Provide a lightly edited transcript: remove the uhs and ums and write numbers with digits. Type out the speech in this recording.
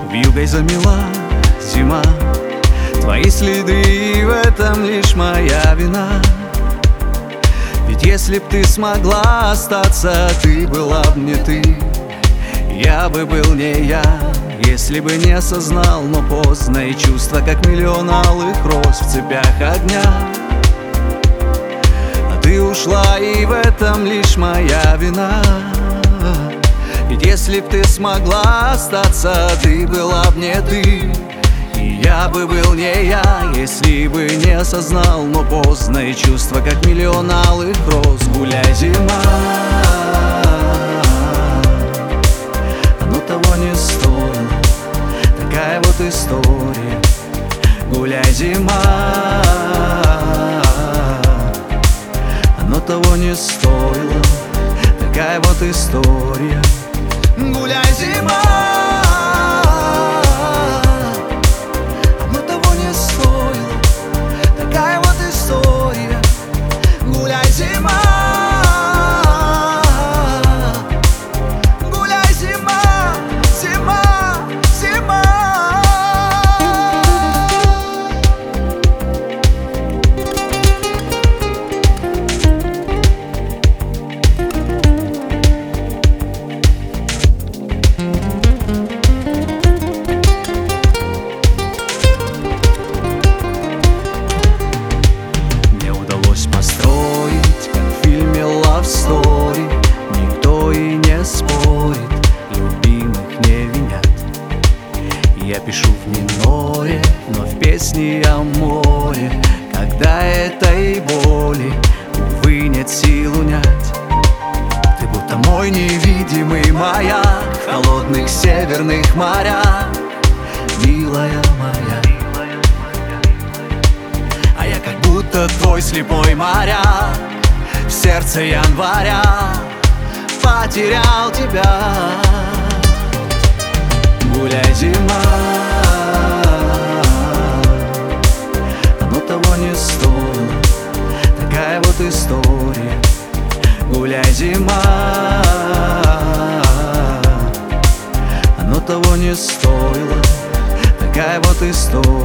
Вьюгой замела зима твои следы, и в этом лишь моя вина. Ведь если б ты смогла остаться, ты была б не ты, я бы был не я. Если бы не осознал, но поздно, и чувства, как миллион алых роз в цепях огня. А ты ушла, и в этом лишь моя вина. Ведь если б ты смогла остаться, ты была б не ты, и я бы был не я. Если бы не осознал, но поздно, и чувства, как миллион алых роз. Гуляй, зима, оно того не стоило, такая вот история. Гуляй, зима, оно того не стоило, такая вот история. Гуляй, зима, оно того не стоило, такая вот история. Гуляй, зима, гуляй, зима, зима, зима. Построить, как в фильме Love Story, никто и не спорит, любимых не винят. Я пишу в миноре, но в песне о море, когда этой боли, увы, нет сил унять. Ты будто мой невидимый маяк в холодных северных морях, милая моя. А я как будто твой слепой моряк, в сердце января потерял тебя. Гуляй, зима, оно того не стоило, такая вот история. Гуляй, зима, оно того не стоило, такая вот история.